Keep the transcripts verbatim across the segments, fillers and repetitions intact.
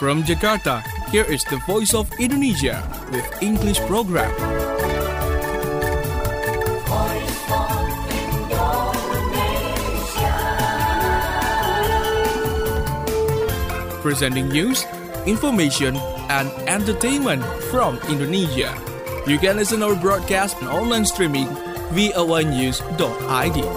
From Jakarta, here is the Voice of Indonesia with English program. Voice of Indonesia. Presenting news, information, and entertainment from Indonesia. You can listen our broadcast and online streaming v o a news dot i d.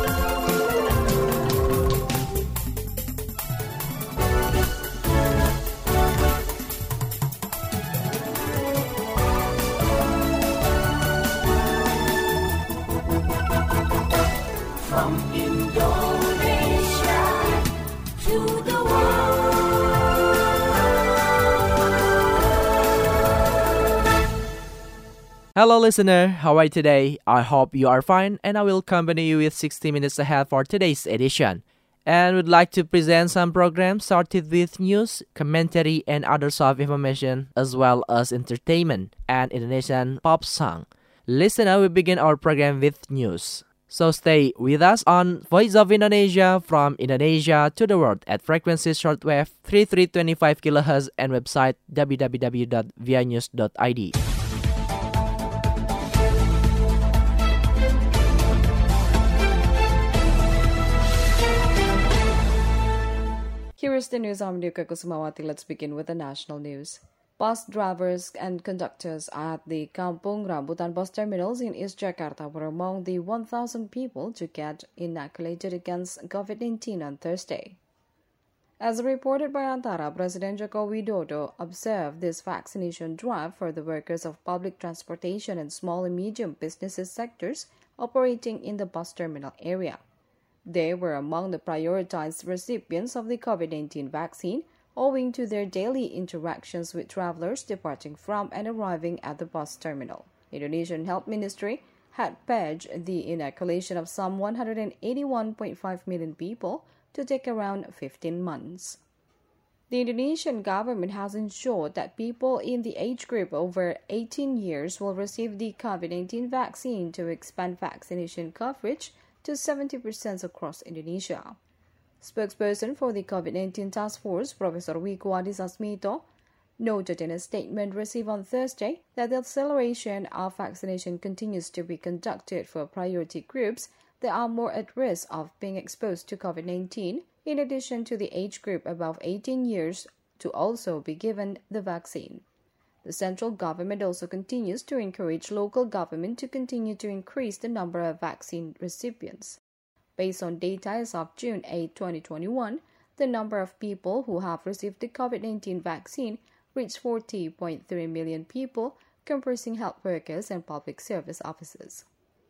From Indonesia to the world. Hello listener, how are you today? I hope you are fine and I will accompany you with sixty minutes ahead for today's edition. And would like to present some programs started with news, commentary and other soft information as well as entertainment and Indonesian pop song. Listener, we begin our program with news. So stay with us on Voice of Indonesia from Indonesia to the world at frequency shortwave thirty-three twenty-five kilohertz and website w w w dot v i news dot i d. Here is the news. I'm Duka Kusumawati. Let's begin with the national news. Bus drivers and conductors at the Kampung Rambutan bus terminals in East Jakarta were among the one thousand people to get inoculated against covid nineteen on Thursday. As reported by Antara, President Joko Widodo observed this vaccination drive for the workers of public transportation and small and medium businesses sectors operating in the bus terminal area. They were among the prioritized recipients of the covid nineteen vaccine, owing to their daily interactions with travelers departing from and arriving at the bus terminal. Indonesian Health Ministry had pledged the inoculation of some one hundred eighty-one point five million people to take around fifteen months. The Indonesian government has ensured that people in the age group over eighteen years will receive the covid nineteen vaccine to expand vaccination coverage to seventy percent across Indonesia. Spokesperson for the covid nineteen Task Force, Professor Wiku Adhisa noted in a statement received on Thursday that the acceleration of vaccination continues to be conducted for priority groups that are more at risk of being exposed to covid nineteen, in addition to the age group above eighteen years to also be given the vaccine. The central government also continues to encourage local government to continue to increase the number of vaccine recipients. Based on data as of June eighth, twenty twenty-one, the number of people who have received the covid nineteen vaccine reached forty point three million people, comprising health workers and public service officers.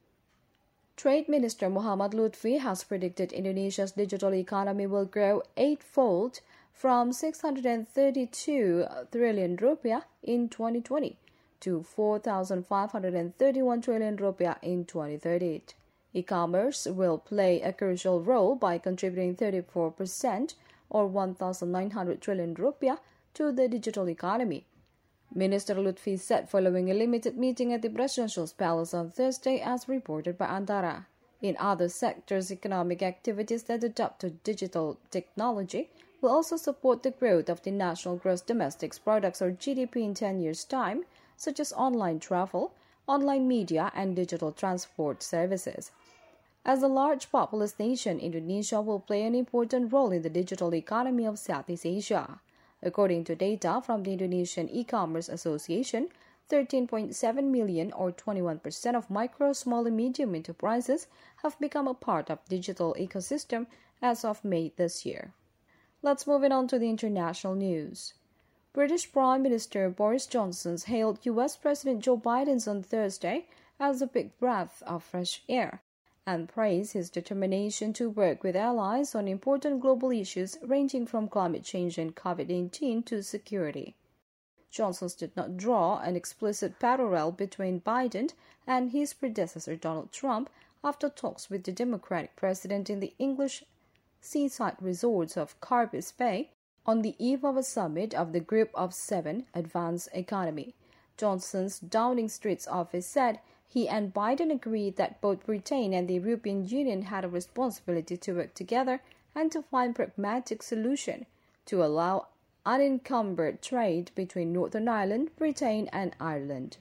Trade Minister Muhammad Lutfi has predicted Indonesia's digital economy will grow eightfold from six hundred thirty-two trillion rupiah in twenty twenty to four thousand five hundred thirty-one trillion rupiah in twenty thirty. E-commerce will play a crucial role by contributing thirty-four percent or one thousand nine hundred trillion rupiah to the digital economy. Minister Lutfi said following a limited meeting at the Presidential Palace on Thursday, as reported by Antara. In other sectors, economic activities that adopt to digital technology will also support the growth of the national gross domestic products or G D P in ten years' time, such as online travel, online media, and digital transport services. As a large populous nation, Indonesia will play an important role in the digital economy of Southeast Asia. According to data from the Indonesian E-Commerce Association, thirteen point seven million or twenty-one percent of micro, small, and medium enterprises have become a part of digital ecosystem as of May this year. Let's move on to the international news. British Prime Minister Boris Johnson hailed U S President Joe Biden on Thursday as a big breath of fresh air and praised his determination to work with allies on important global issues ranging from climate change and covid nineteen to security. Johnson did not draw an explicit parallel between Biden and his predecessor Donald Trump after talks with the Democratic president in the English seaside resorts of Carbis Bay on the eve of a summit of the Group of Seven Advanced Economy. Johnson's Downing Street's office said he and Biden agreed that both Britain and the European Union had a responsibility to work together and to find pragmatic solution to allow unencumbered trade between Northern Ireland, Britain, and Ireland.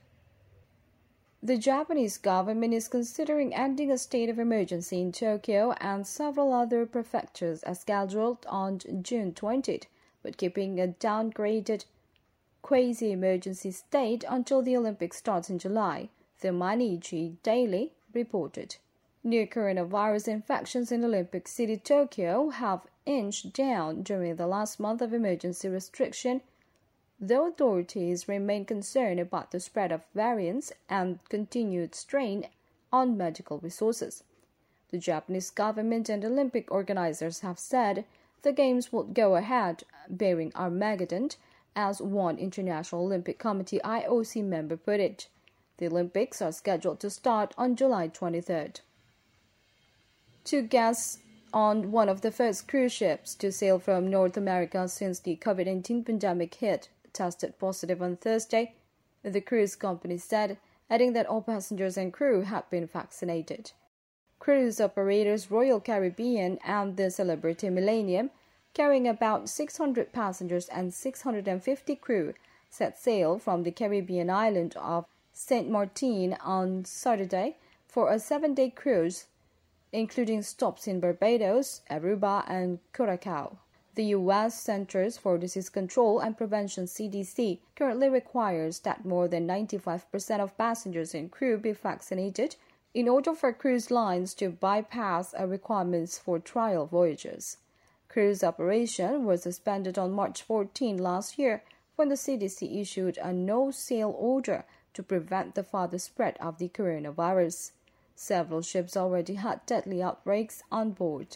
The Japanese government is considering ending a state of emergency in Tokyo and several other prefectures as scheduled on June twentieth, but keeping a downgraded quasi-emergency state until the Olympics starts in July, the Mainichi Daily reported. New coronavirus infections in Olympic City, Tokyo have inched down during the last month of emergency restriction, though authorities remain concerned about the spread of variants and continued strain on medical resources. The Japanese government and Olympic organizers have said the Games will go ahead, bearing Armageddon, as one International Olympic Committee I O C member put it. The Olympics are scheduled to start on July twenty-third. Two guests on one of the first cruise ships to sail from North America since the COVID nineteen pandemic hit tested positive on Thursday, the cruise company said, adding that all passengers and crew had been vaccinated. Cruise operators Royal Caribbean and the Celebrity Millennium, carrying about six hundred passengers and six hundred fifty crew, set sail from the Caribbean island of Saint Martin on Saturday for a seven-day cruise, including stops in Barbados, Aruba, and Curacao. The U S Centers for Disease Control and Prevention C D C currently requires that more than ninety-five percent of passengers and crew be vaccinated in order for cruise lines to bypass a requirements for trial voyages. Cruise operation was suspended on March fourteenth last year when the C D C issued a no-sail order to prevent the further spread of the coronavirus. Several ships already had deadly outbreaks on board.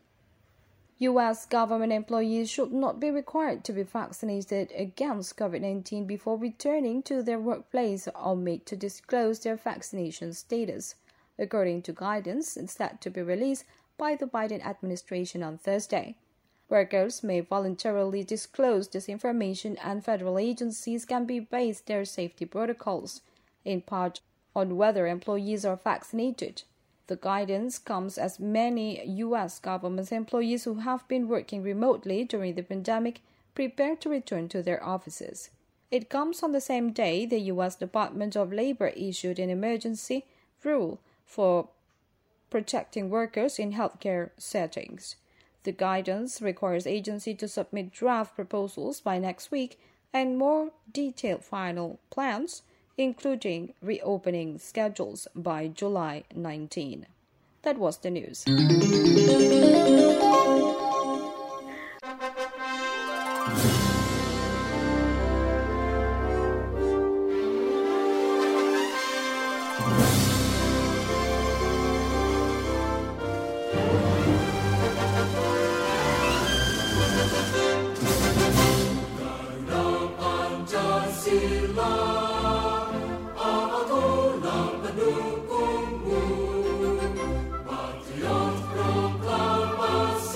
U S government employees should not be required to be vaccinated against COVID nineteen before returning to their workplace or made to disclose their vaccination status, according to guidance set to be released by the Biden administration on Thursday. Workers may voluntarily disclose this information, and federal agencies can be based their safety protocols, in part, on whether employees are vaccinated. The guidance comes as many U S government employees who have been working remotely during the pandemic prepare to return to their offices. It comes on the same day the U S Department of Labor issued an emergency rule for protecting workers in healthcare settings. The guidance requires agencies to submit draft proposals by next week and more detailed final plans, including reopening schedules by July nineteenth. That was the news. Patriot proklamasi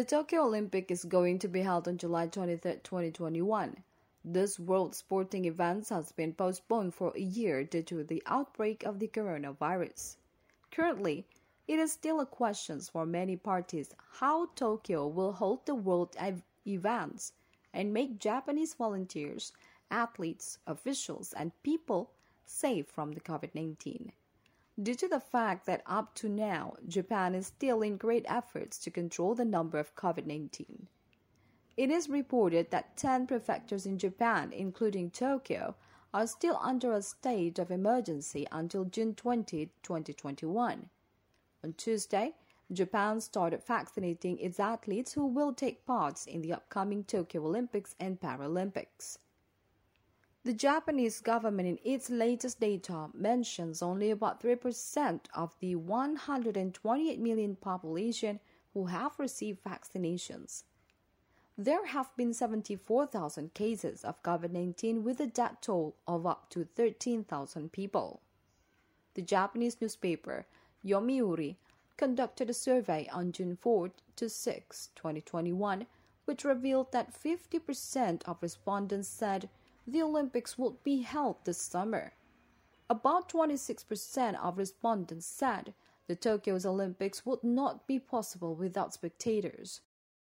Tokyo Olympic is going to be held on July twenty-third, twenty twenty-one. This world sporting event has been postponed for a year due to the outbreak of the coronavirus. Currently, it is still a question for many parties how Tokyo will hold the world ev- events and make Japanese volunteers, athletes, officials, and people safe from the COVID nineteen. Due to the fact that up to now, Japan is still in great efforts to control the number of COVID nineteen. It is reported that ten prefectures in Japan, including Tokyo, are still under a state of emergency until June twentieth, twenty twenty-one. On Tuesday, Japan started vaccinating its athletes who will take part in the upcoming Tokyo Olympics and Paralympics. The Japanese government in its latest data mentions only about three percent of the one hundred twenty-eight million population who have received vaccinations. There have been seventy-four thousand cases of COVID nineteen with a death toll of up to thirteen thousand people. The Japanese newspaper Yomiuri conducted a survey on June fourth to sixth, twenty twenty-one, which revealed that fifty percent of respondents said the Olympics would be held this summer. About twenty-six percent of respondents said the Tokyo's Olympics would not be possible without spectators.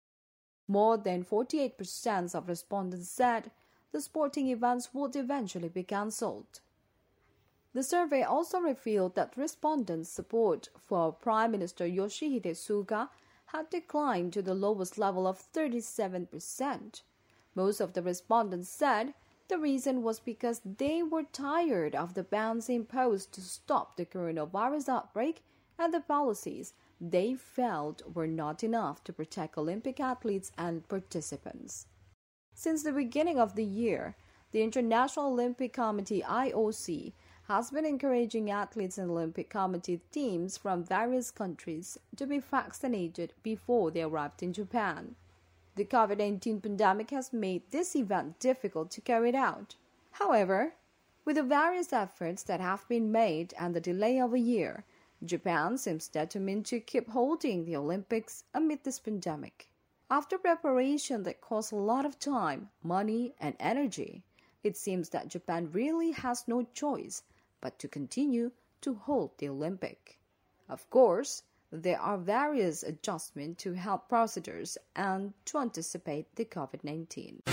More than forty-eight percent of respondents said the sporting events would eventually be cancelled. The survey also revealed that respondents' support for Prime Minister Yoshihide Suga had declined to the lowest level of thirty-seven percent. Most of the respondents said the reason was because they were tired of the bans imposed to stop the coronavirus outbreak and the policies they felt were not enough to protect Olympic athletes and participants. Since the beginning of the year, the International Olympic Committee I O C has been encouraging athletes and Olympic Committee teams from various countries to be vaccinated before they arrived in Japan. The COVID nineteen pandemic has made this event difficult to carry out. However, with the various efforts that have been made and the delay of a year, Japan seems determined to keep holding the Olympics amid this pandemic. After preparation that costs a lot of time, money, and energy, it seems that Japan really has no choice but to continue to hold the Olympic. Of course, there are various adjustments to health procedures and to anticipate the COVID nineteen.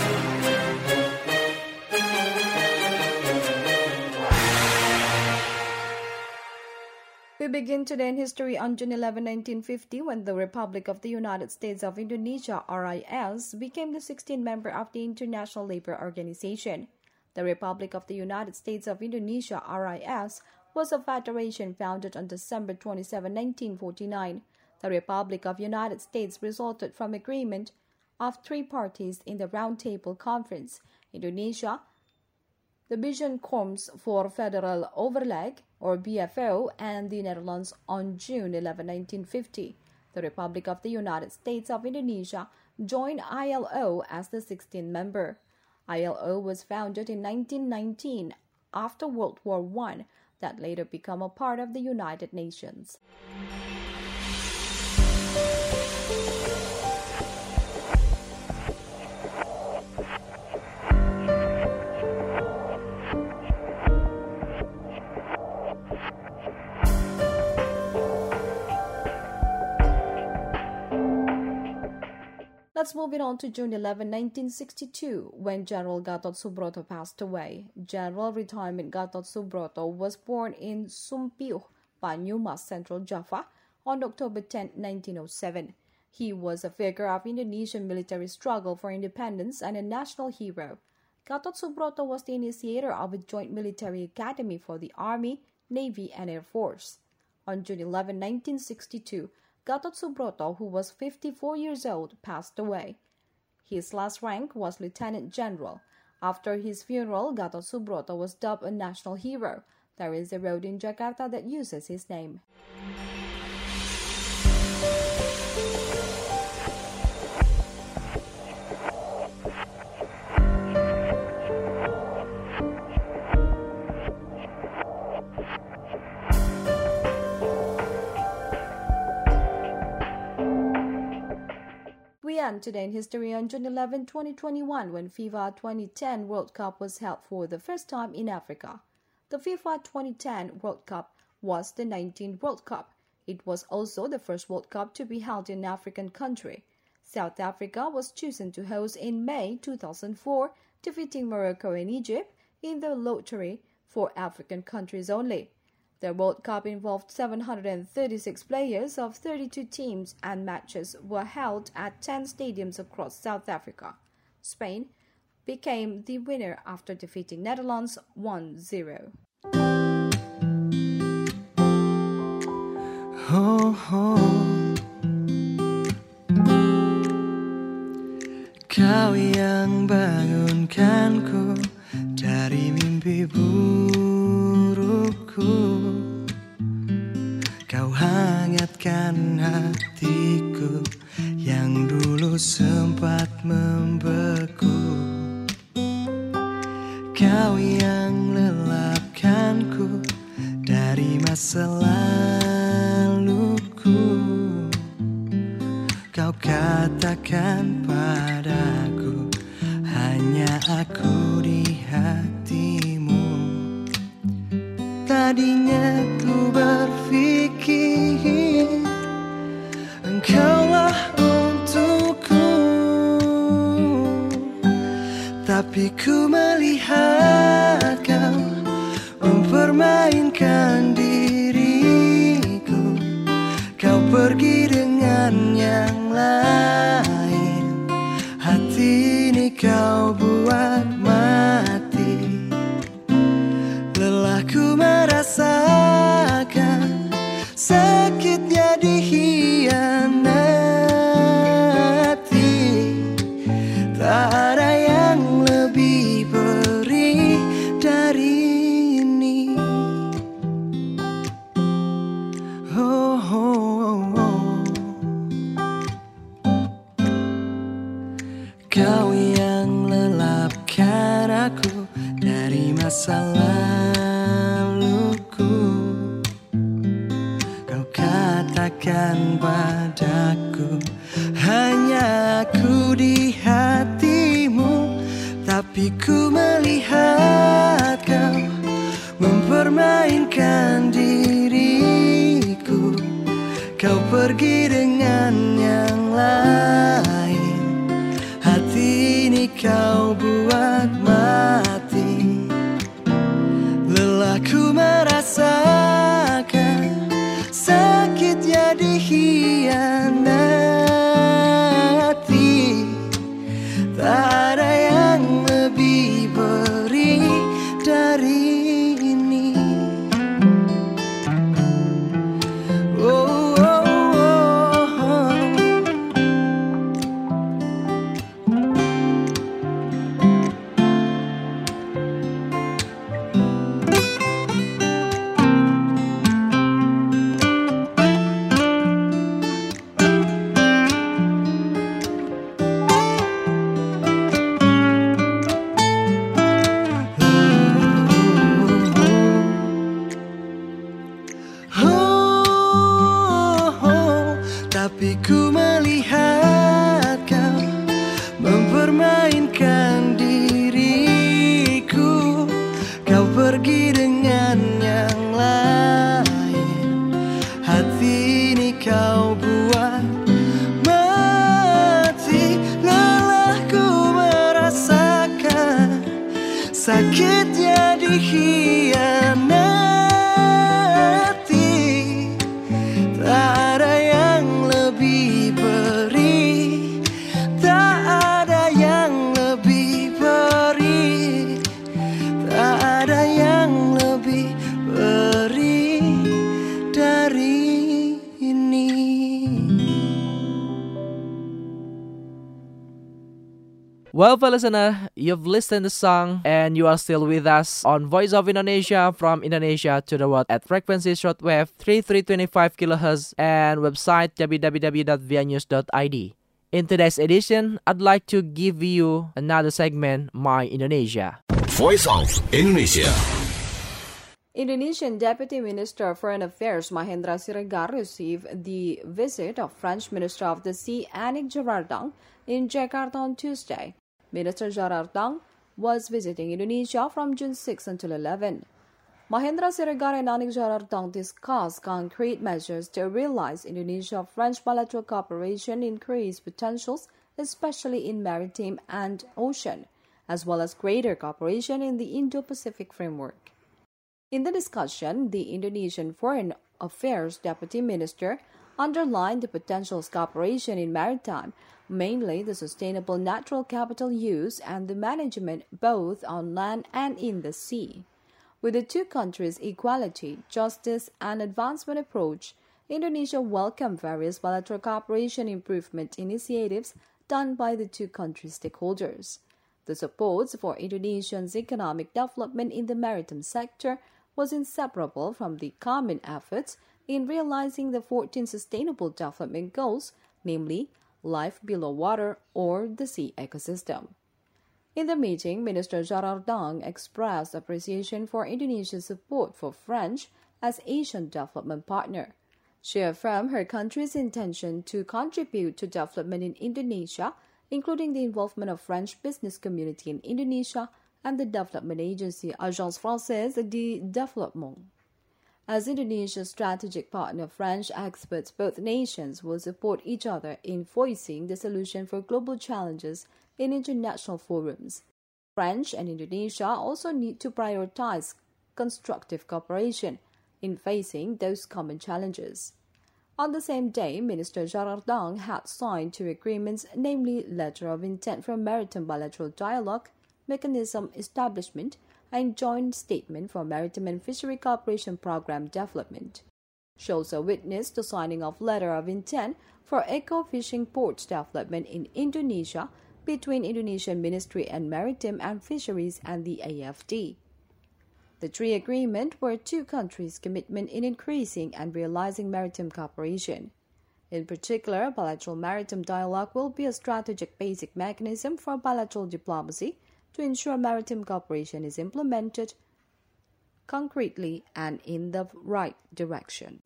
We begin today in history on June eleventh, nineteen fifty, when the Republic of the United States of Indonesia, R I S, became the sixteenth member of the International Labour Organization. The Republic of the United States of Indonesia, R I S, was a federation founded on December twenty-seventh, nineteen forty-nine. The Republic of the United States resulted from agreement of three parties in the Round Table Conference: Indonesia, the Bijeenkomst voor Federal Overleg, or B F O, and the Netherlands on June eleventh, nineteen fifty. The Republic of the United States of Indonesia joined I L O as the sixteenth member. I L O was founded in nineteen nineteen after World War One, that later became a part of the United Nations. Let's move it on to June eleventh, nineteen sixty-two, when General Gatot Subroto passed away. General Retirement Gatot Subroto was born in Sumpiuh, Banyumas, Central Java, on October tenth, nineteen oh seven. He was a figure of Indonesian military struggle for independence and a national hero. Gatot Subroto was the initiator of a joint military academy for the Army, Navy, and Air Force. On June eleventh, nineteen sixty-two, Gatot Subroto, who was fifty-four years old, passed away. His last rank was Lieutenant General. After his funeral, Gatot Subroto was dubbed a national hero. There is a road in Jakarta that uses his name. time today in history on June eleventh, twenty twenty-one, when FIFA twenty ten World Cup was held for the first time in Africa. The FIFA twenty ten World Cup was the nineteenth World Cup. It was also the first World Cup to be held in an African country. South Africa was chosen to host in May two thousand four, defeating Morocco and Egypt in the lottery for African countries only. The World Cup involved seven hundred thirty-six players of thirty-two teams, and matches were held at ten stadiums across South Africa. Spain became the winner after defeating Netherlands one zero. Oh, oh. Kau yang bangunkanku dari mimpi burukku. Kau hangatkan hatiku yang dulu sempat membeku. Kau yang lelapkanku dari masa laluku. Kau katakan padaku, hanya aku di hatimu. Tadinya ku berpikir engkaulah untukku, tapi ku melihat kau mempermainkan diriku. Kau pergi dengan yang lain, hati ini kau buat mati. Lelahku merasakan sakitnya dikhianati. Tak ada yang lebih perih dari ini. Oh, oh, oh. Kau yang lelapkan aku dari masa laluku. Kau katakan padaku, hanya aku di hatimu. Tapi ku melihat kau mempermainkan diriku. Kau pergi dengan yang lain, hati ini kau buat mati. Lelahku merasakan sakitnya dikhianati. Tak ada yang lebih perih dari ini. Oh, oh, oh, oh. Tapi ku melihat kau mempermainkan diriku. Kau pergi dengan yang lain, hati ini kau buat mati. Lelahku merasakan sakitnya dikhianati. Tak ada yang lebih perih, tak ada yang lebih perih, tak ada yang lebih perih dari ini. Well, for listener, you've listened to the song and you are still with us on Voice of Indonesia from Indonesia to the world at frequency shortwave thirty-three twenty-five kilohertz and website w w w dot v i news dot i d. In today's edition, I'd like to give you another segment, My Indonesia. Voice of Indonesia. Indonesian Deputy Minister of Foreign Affairs Mahendra Siregar received the visit of French Minister of the Sea Annick Girardin in Jakarta on Tuesday. Minister Jarardang was visiting Indonesia from June sixth until eleventh. Mahendra Siregar and Anik Jarardang discussed concrete measures to realize Indonesia-French bilateral cooperation increased potentials, especially in maritime and ocean, as well as greater cooperation in the Indo-Pacific framework. In the discussion, the Indonesian Foreign Affairs Deputy Minister underlined the potential cooperation in maritime, mainly the sustainable natural capital use and the management both on land and in the sea. With the two countries' equality, justice, and advancement approach, Indonesia welcomed various bilateral cooperation improvement initiatives done by the two country stakeholders. The support for Indonesia's economic development in the maritime sector was inseparable from the common efforts in realizing the fourteen Sustainable Development Goals, namely life below water or the sea ecosystem. In the meeting, Minister Jarardang expressed appreciation for Indonesia's support for French as Asian development partner. She affirmed her country's intention to contribute to development in Indonesia, including the involvement of French business community in Indonesia and the development agency Agence Française de Développement. As Indonesia's strategic partner, French experts, both nations will support each other in voicing the solution for global challenges in international forums. French and Indonesia also need to prioritize constructive cooperation in facing those common challenges. On the same day, Minister Jarardang had signed two agreements, namely Letter of Intent for Maritime Bilateral Dialogue, Mechanism Establishment, and Joint Statement for Maritime and Fishery Cooperation Program Development. She also witnessed the signing of Letter of Intent for Eco-Fishing Ports Development in Indonesia between Indonesian Ministry and Maritime and Fisheries and the A F D. The three agreements were two countries' commitment in increasing and realizing maritime cooperation. In particular, bilateral maritime dialogue will be a strategic basic mechanism for bilateral diplomacy to ensure maritime cooperation is implemented concretely and in the right direction.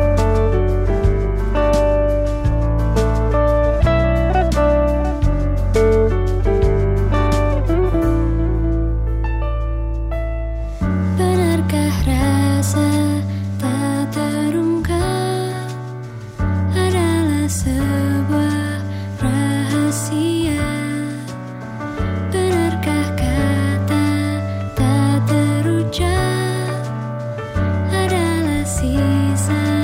Benarkah rasa tak terungkap adalah sebuah rahasia? Benarkah kata tak terucap adalah sisa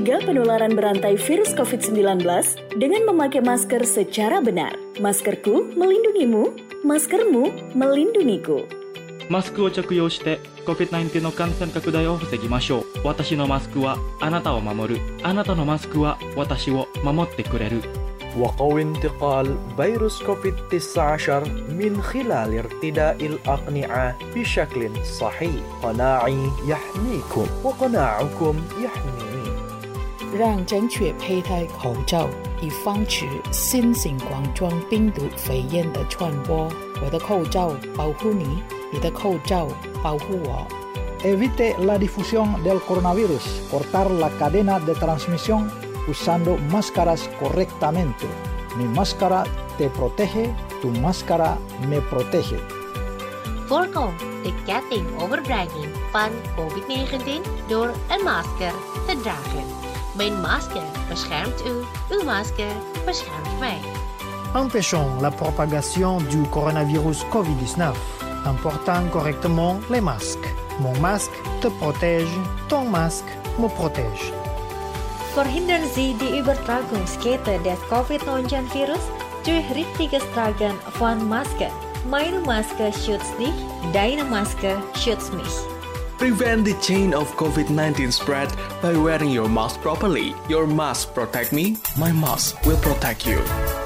mencegah penularan berantai virus covid sembilan belas dengan memakai masker secara benar. Maskerku melindungimu, maskermu melindungiku. マスクを着用して コビッドナインティーン の感染拡大を防ぎましょう。私のマスクはあなたを守る。あなたのマスクは私を守ってくれる。 وقوي انتقال فيروس كوفيد تسعة عشر من خلال ارتداء الأقنعة بشكل صحيح. قناعي يحميكم وقناعكم يحميني. 让正确佩戴口罩，以防止新型冠状病毒肺炎的传播。我的口罩保护你，你的口罩保护我。 Evite la difusión del coronavirus. Cortar la cadena de transmisión usando máscaras correctamente. Mi máscara te protege, tu máscara me protege. Voorkom de ketting overbrenging van covid negentien door een masker te dragen. Mijn masker beschermt u, uw masker beschermt mij. Empêchons la propagation du coronavirus covid dix-neuf en portant correctement les masques. Mon masque te protège, ton masque me protège. Verhindern Sie die Übertragungskette des covid neunzehn Virus durch richtiges Tragen von Maske. Meine Maske schützt dich, deine Maske schützt mich. Prevent the chain of covid nineteen spread by wearing your mask properly. Your mask protect me, my mask will protect you.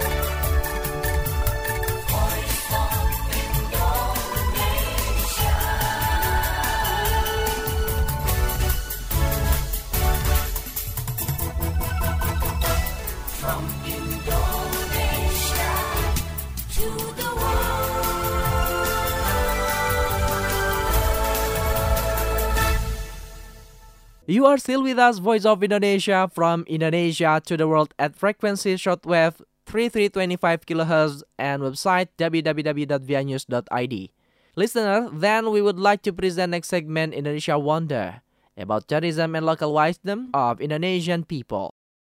You are still with us, Voice of Indonesia, from Indonesia to the world at frequency shortwave three three two five kilohertz and website w w w dot v i news dot i d. Listener, then we would like to present next segment Indonesia Wonder, about tourism and local wisdom of Indonesian people.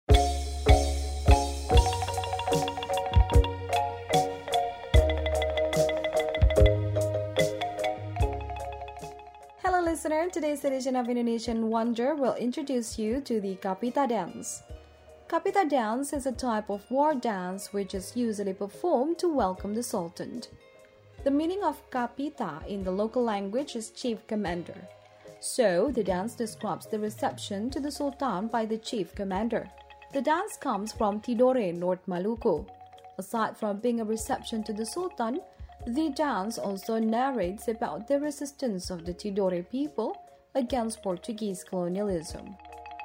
Listener, today's edition of Indonesian Wonder will introduce you to the Kapita dance. Kapita dance is a type of war dance which is usually performed to welcome the Sultan. The meaning of Kapita in the local language is chief commander. So, the dance describes the reception to the Sultan by the chief commander. The dance comes from Tidore, North Maluku. Aside from being a reception to the Sultan, the dance also narrates about the resistance of the Tidore people against Portuguese colonialism.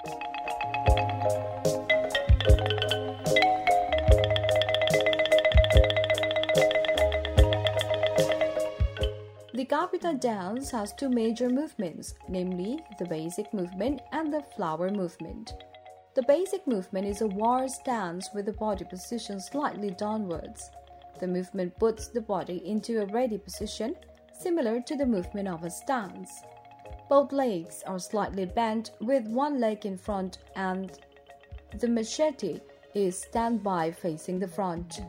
The Kapita dance has two major movements, namely the basic movement and the flower movement. The basic movement is a war stance with the body positioned slightly downwards. The movement puts the body into a ready position, similar to the movement of a stance. Both legs are slightly bent with one leg in front and the machete is standby facing the front.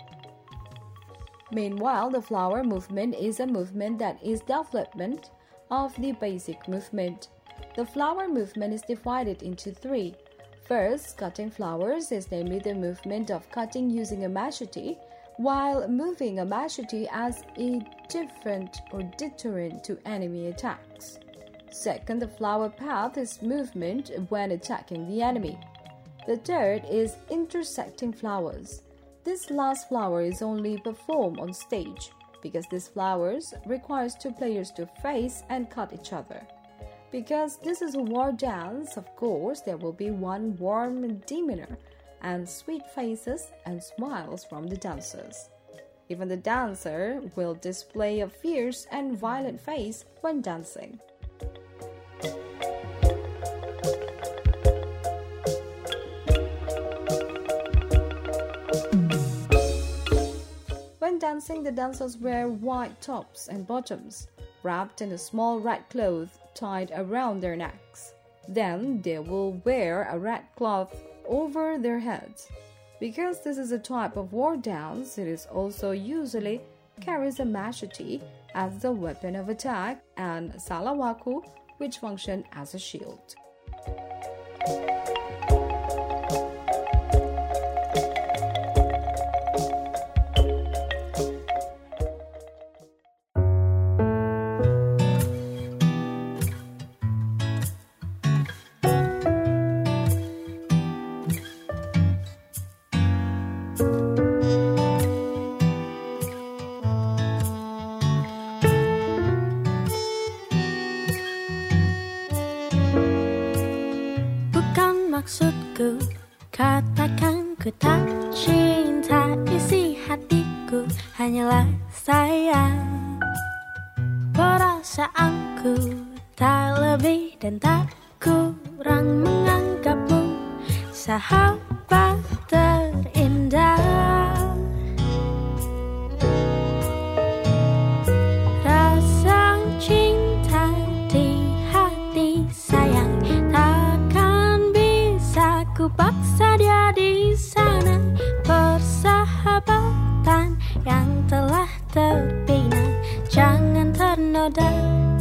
Meanwhile, the flower movement is a movement that is development of the basic movement. The flower movement is divided into three. First, cutting flowers is namely the movement of cutting using a machete, while moving a machete as a different or deterrent to enemy attacks. Second, the flower path is movement when attacking the enemy. The third is intersecting flowers. This last flower is only performed on stage because these flowers requires two players to face and cut each other. Because this is a war dance, of course, there will be one warm demeanor and sweet faces and smiles from the dancers. Even the dancer will display a fierce and violent face when dancing. When dancing, the dancers wear white tops and bottoms, wrapped in a small red cloth tied around their necks. Then they will wear a red cloth over their heads. Because this is a type of war dance, it is also usually carries a machete as the weapon of attack and salawaku, which function as a shield. maksudku, katakan ku tak cinta. Isi hatiku hanyalah sayang. Perasaanku tak lebih dan tak kurang, menganggapmu sahabat terindah. Rasa cinta di hati sayang takkan bisa ku paksa dia di sana. Persahabatan yang telah terbina jangan ternoda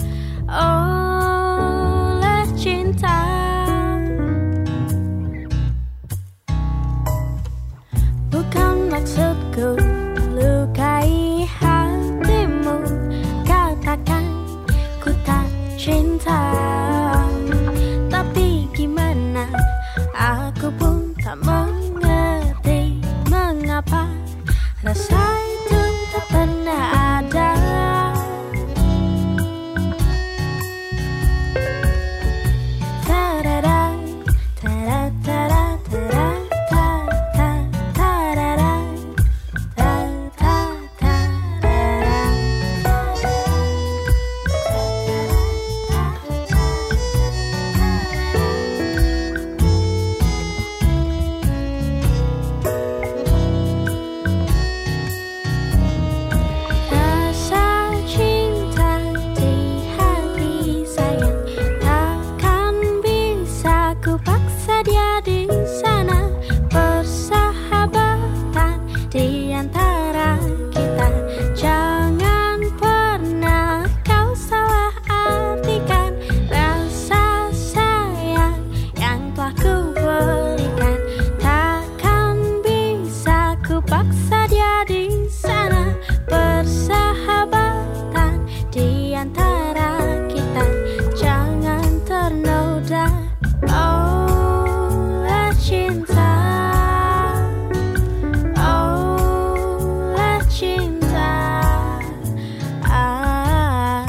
oleh cinta. Bukan maksudku lukai hatimu, katakan ku tak cinta. Tapi gimana, aku pun tak mengerti mengapa rasa itu tak pernah ada. Ta-da-da, ta-da-da-da, ta-da-da, ta-da-da, rasa cinta di hati sayang takkan bisa ku paksa dia di sana. Persahabatan di antara kita jangan pernah kau salah artikan. Rasa sayang yang telah ku berikan takkan bisa ku paksa dia di sana. Persahabatan di antara kita jangan ternoda oleh cinta, oleh cinta. Ah.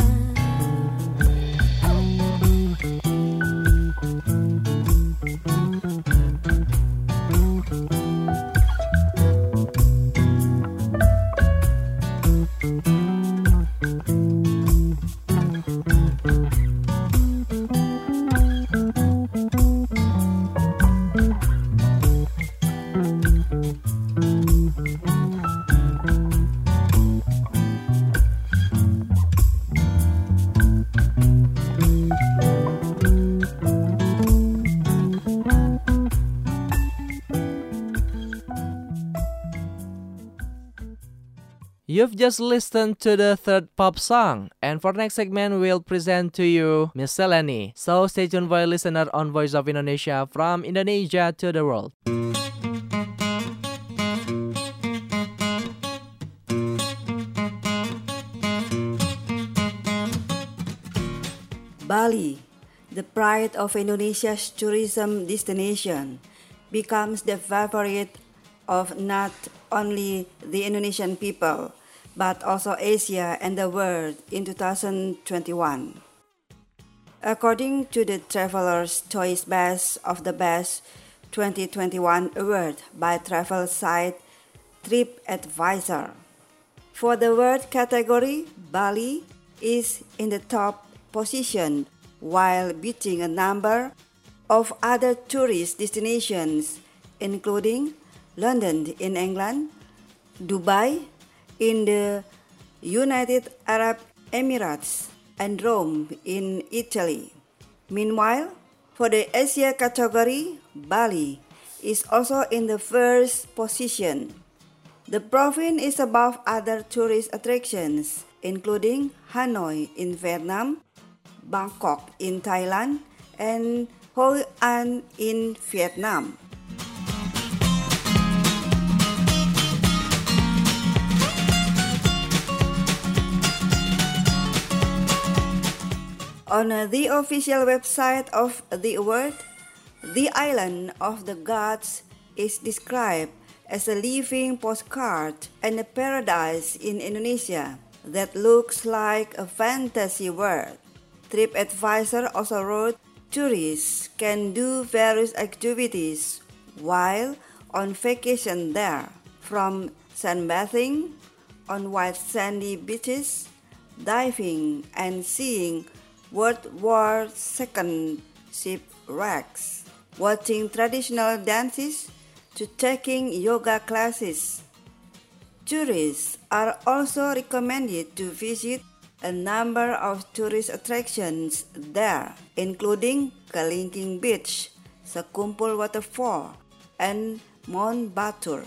You've just listened to the third pop song, and for next segment we'll present to you Miscellany. So stay tuned for a listener on Voice of Indonesia, from Indonesia to the world. Bali, the pride of Indonesia's tourism destination, becomes the favorite of not only the Indonesian people, but also Asia and the world in two thousand twenty-one. According to the Traveler's Choice Best of the Best twenty twenty-one award by travel site TripAdvisor. For the world category, Bali is in the top position while beating a number of other tourist destinations, including London in England, Dubai in the United Arab Emirates, and Rome in Italy. Meanwhile, for the Asia category, Bali is also in the first position. The province is above other tourist attractions, including Hanoi in Vietnam, Bangkok in Thailand, and Hoi An in Vietnam. On the official website of the award, the island of the gods is described as a living postcard and a paradise in Indonesia that looks like a fantasy world. TripAdvisor also wrote tourists can do various activities while on vacation there, from sunbathing on white sandy beaches, diving and seeing World War Second shipwrecks, watching traditional dances, to taking yoga classes. Tourists are also recommended to visit a number of tourist attractions there, including Kelingking Beach, Sekumpul Waterfall, and Mount Batur.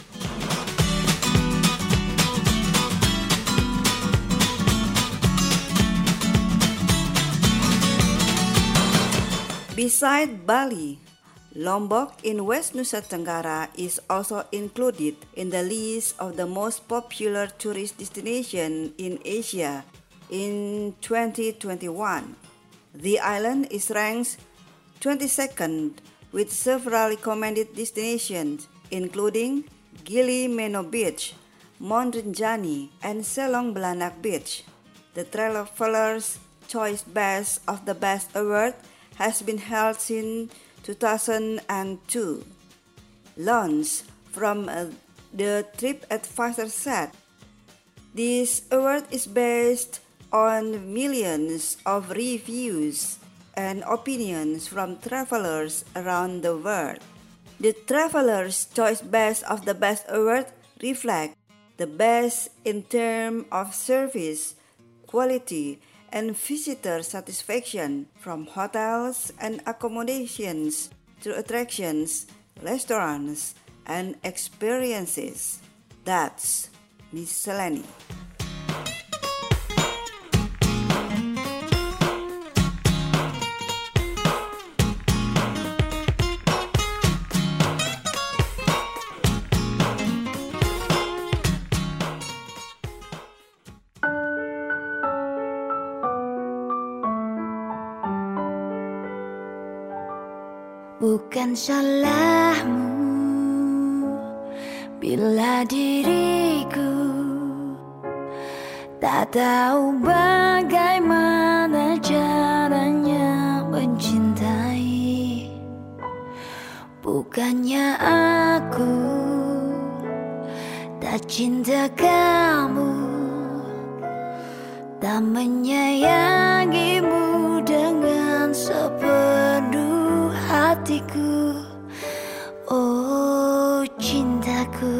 Besides Bali, Lombok in West Nusa Tenggara is also included in the list of the most popular tourist destination in Asia in twenty twenty-one. The island is ranked twenty-second with several recommended destinations including Gili Meno Beach, Mount Rinjani, and Selong Belanak Beach. The Traveler's Choice Best of the Best Award has been held since two thousand two. Launched from uh, the TripAdvisor set, this award is based on millions of reviews and opinions from travelers around the world. The Traveler's Choice Best of the Best Award reflect the best in terms of service, quality, and visitor satisfaction, from hotels and accommodations to attractions, restaurants, and experiences. That's Miscellany. Bukan salahmu bila diriku tak tahu bagaimana caranya mencintai. Bukannya aku tak cinta kamu, tak menyayangimu dengan sepenuh hatiku. Oh cintaku,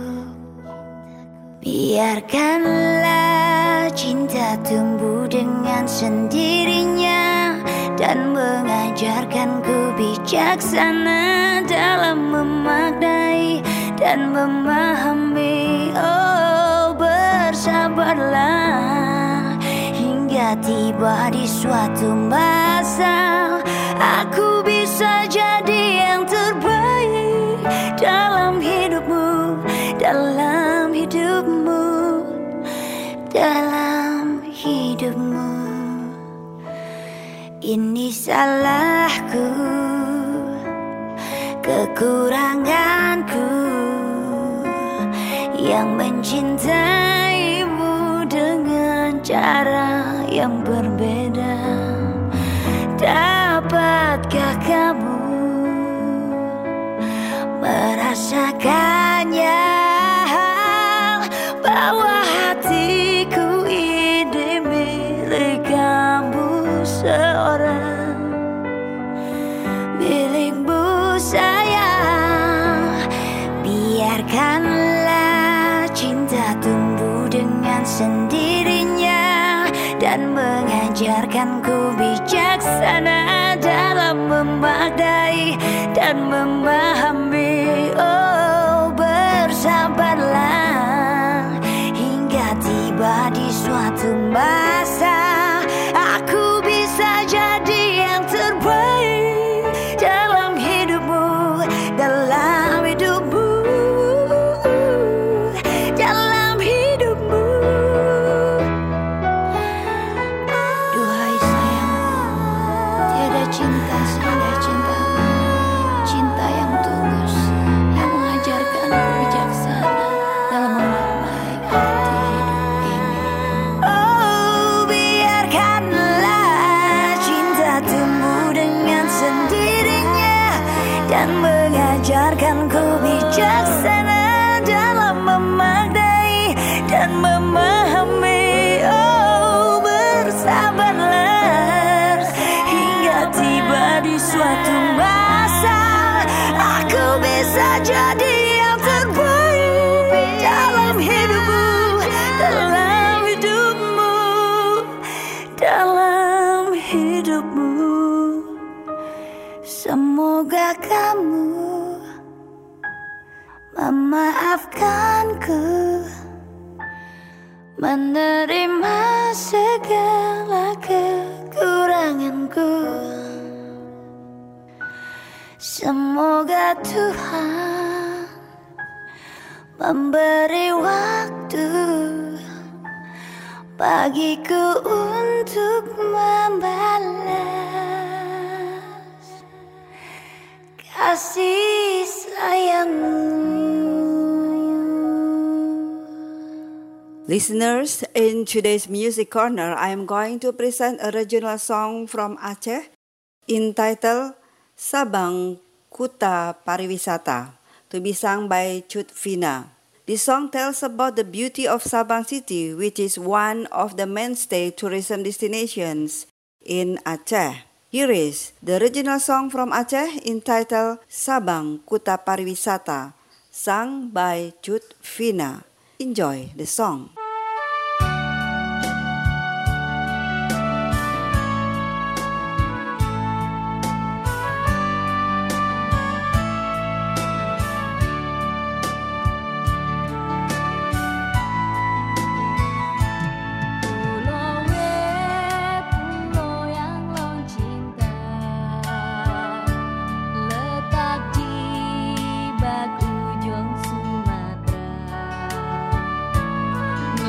biarkanlah cinta tumbuh dengan sendirinya dan mengajarkanku bijaksana dalam memaknai dan memahami. Oh bersabarlah hingga tiba di suatu masa aku bisa jadi yang terbaik dalam hidupmu, dalam hidupmu, dalam hidupmu. Ini salahku, kekuranganku yang mencintaimu dengan cara yang berbeda. Dapatkah kamu merasakannya, bahwa hatiku ini milik kamu seorang, milikmu sayang. Biarkanlah cinta tumbuh dengan sendirinya dan mengajarkanku bijaksana dalam memaknai dan memahami. Oh bersabarlah hingga tiba di suatu masa aku bisa jadi yang terbaik dalam hidupmu, dalam hidupmu, dalam hidupmu. Duhai sayangku, tiada cinta seindah cintamu, cinta yang tulus, yang mengajarkanku bijaksana dalam memaknai arti hidup ini. Oh dan mengajarkanku bijaksana dalam memaknai dan memahami. Oh, bersabarlah hingga tiba di suatu masa aku bisa jadi yang terbaik dalam hidupmu, dalam hidupmu, dalam hidupmu. Semoga kamu memaafkanku, menerima segala kekuranganku. Semoga Tuhan memberi waktu bagiku untuk membalas kasih sayangmu. Listeners, in today's Music Corner, I am going to present a regional song from Aceh entitled Sabang Kuta Pariwisata, to be sung by Cut Vina. This song tells about the beauty of Sabang City, which is one of the mainstay tourism destinations in Aceh. Here is the original song from Aceh entitled Sabang Kuta Pariwisata, sung by Cut Vina. Enjoy the song. Ujung Sumatera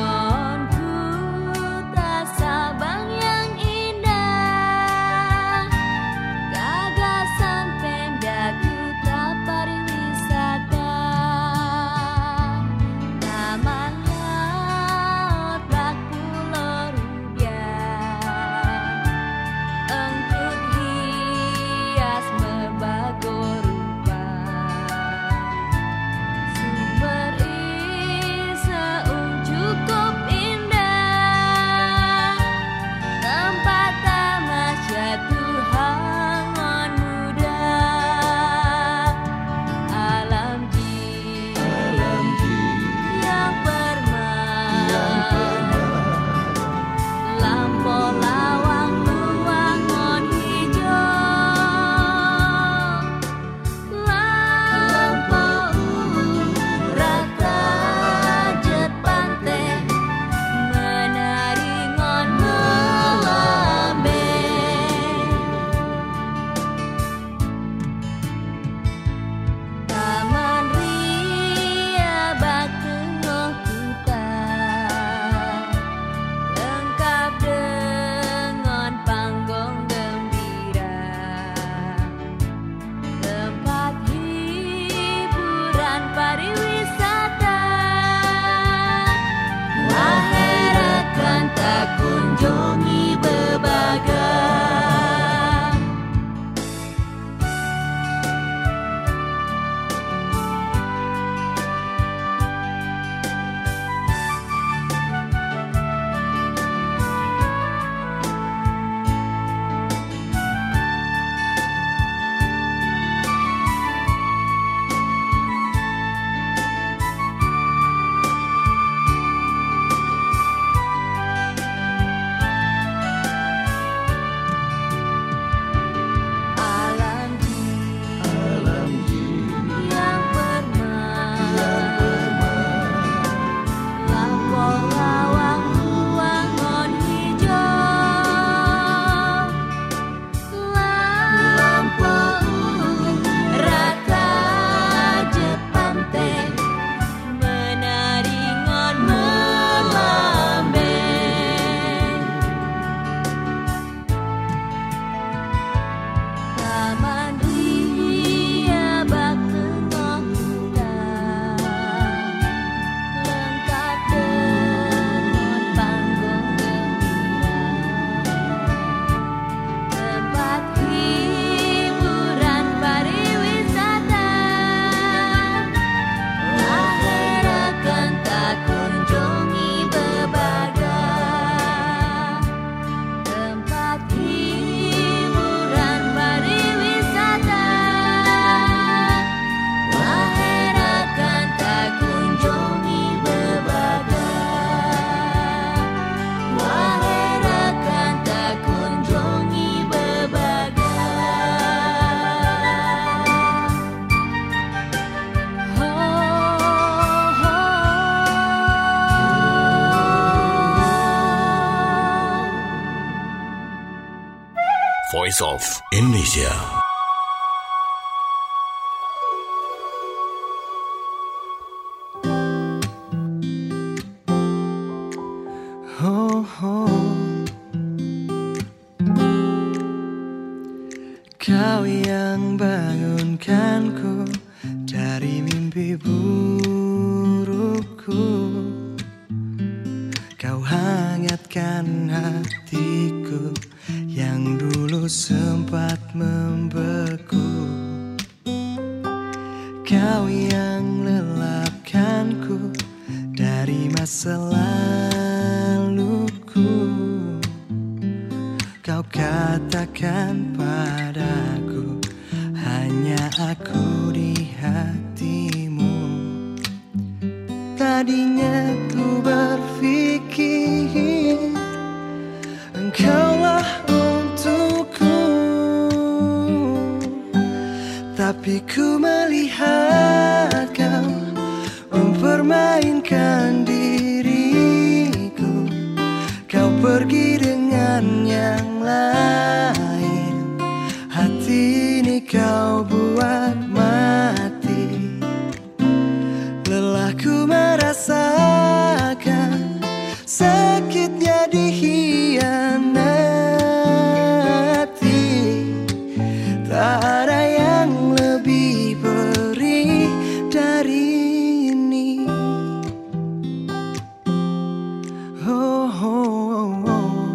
Voice of Indonesia. Oh, oh. Kau yang bangunkanku dari mimpi burukku. Kau hangatkan hatiku yang dulu sempat membeku. Kau yang lelapkanku dari masa laluku. Kau katakan padaku, hanya aku di hatimu. Tadinya ku berpikir engkaulah untukku, tapi ku melihat kau mempermainkan diriku. Kau pergi dengan yang lain, hati ini kau buat mati. Lelahku merasakan sakitnya dikhianati. Tak ada yang lebih perih dari ini. Oh, oh, oh.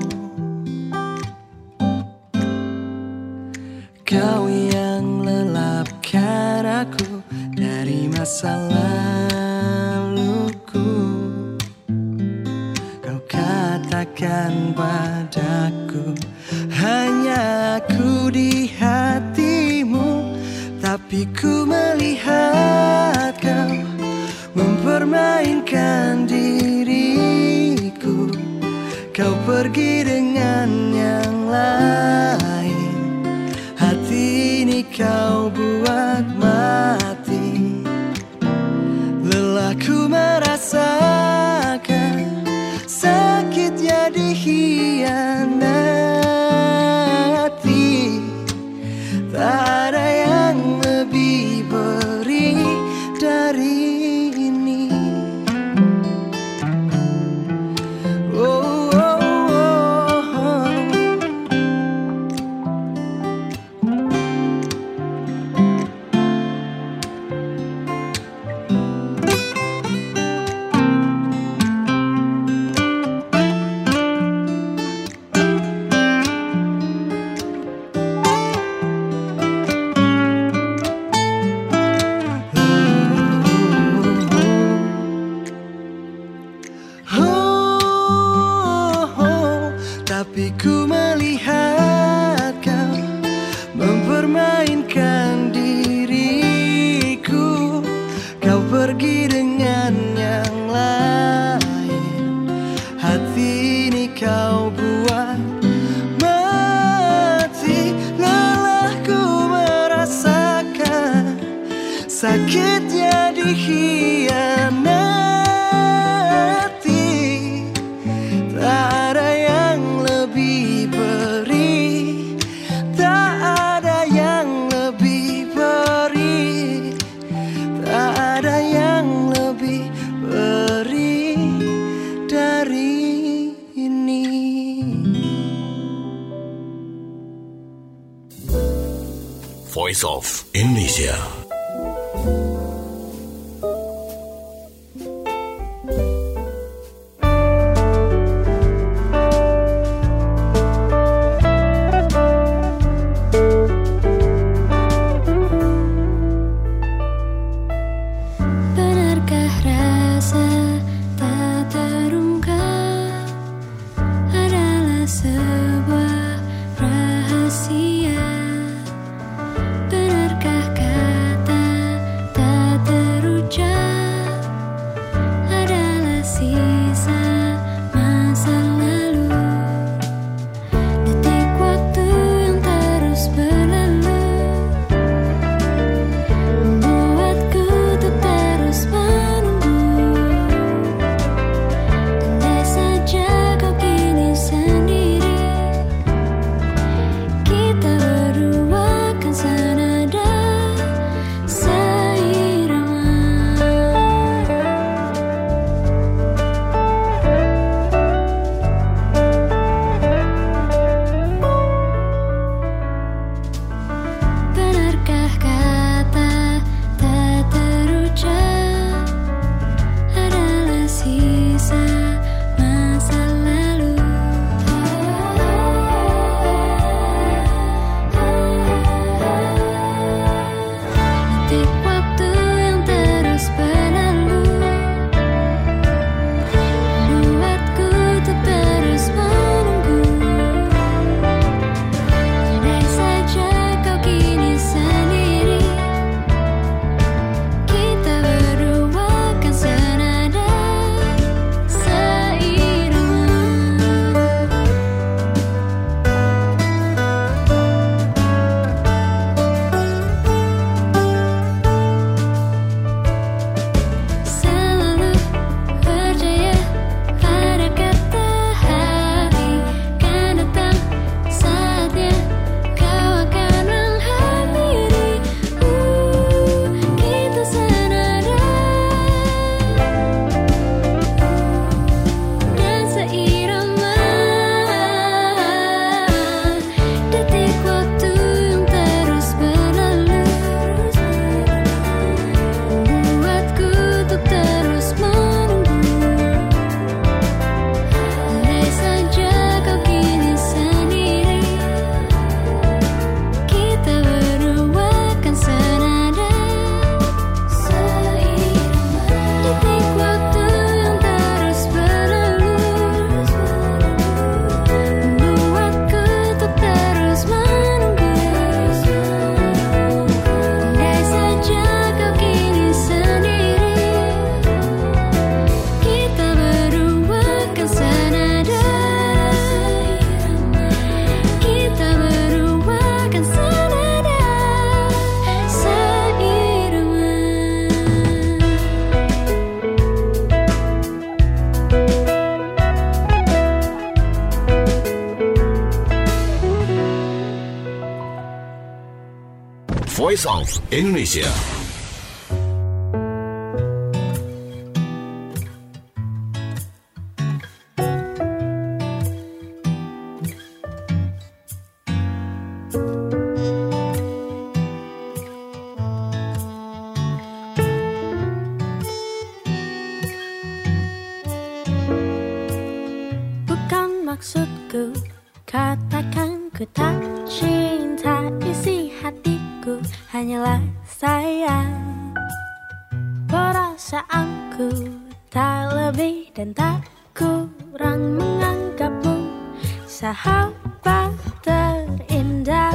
Kau yang lelapkan aku dari masa laluku. Kau katakan padaku, hanya aku di hatimu. Tapi ku melihat kau mempermainkan diriku. Kau pergi dengan yang lain, hati ini kau buat mati. Lelahku merasakan sakitnya dikhianati. Tak ada yang lebih perih dari ini. Oh, oh, oh, oh. Tapi ku melihat kau mempermainkan diriku. Kau pergi dengan yang lain, hati ini kau buat mati. Lelahku merasakan sakitnya dikhianati. Tak ada yang lebih perih, tak ada yang lebih perih, tak ada yang lebih perih dari ini. Voice of Indonesia. Benarkah rasa tak terungkap adalah sebuah rahasia? Benarkah kata tak terucap adalah sisa masa lalu? Detik waktu yang terus berlalu membuatku untuk terus menunggu. Andai saja kau kini sendiri, Voice of Indonesia. Maksudku, katakan ku tak cinta, isi hatiku hanyalah sayang. Perasaanku tak lebih dan tak kurang menganggapmu sahabat terindah.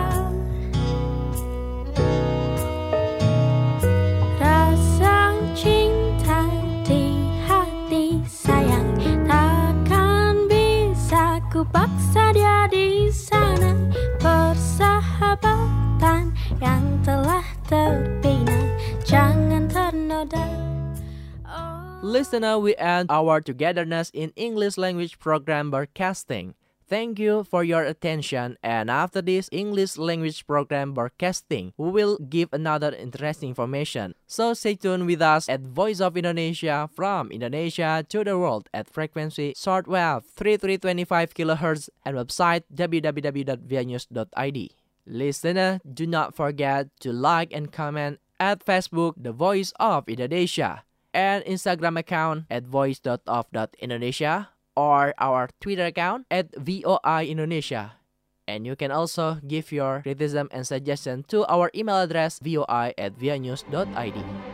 Rasa cinta di hati sayang takkan bisa ku paksa dia di sana. Persahabatan yang telah terbina jangan ternoda. Listener, we end our togetherness in English language program broadcasting. Thank you for your attention, and after this English language program broadcasting, we will give another interesting information. So stay tuned with us at Voice of Indonesia, from Indonesia to the world at frequency shortwave thirty-three twenty-five kilohertz and website w w w dot v i news dot i d. Listener, do not forget to like and comment at Facebook The Voice of Indonesia and Instagram account at voice dot of dot indonesia or our Twitter account at V O I Indonesia. And you can also give your criticism and suggestion to our email address voi at v i news dot i d.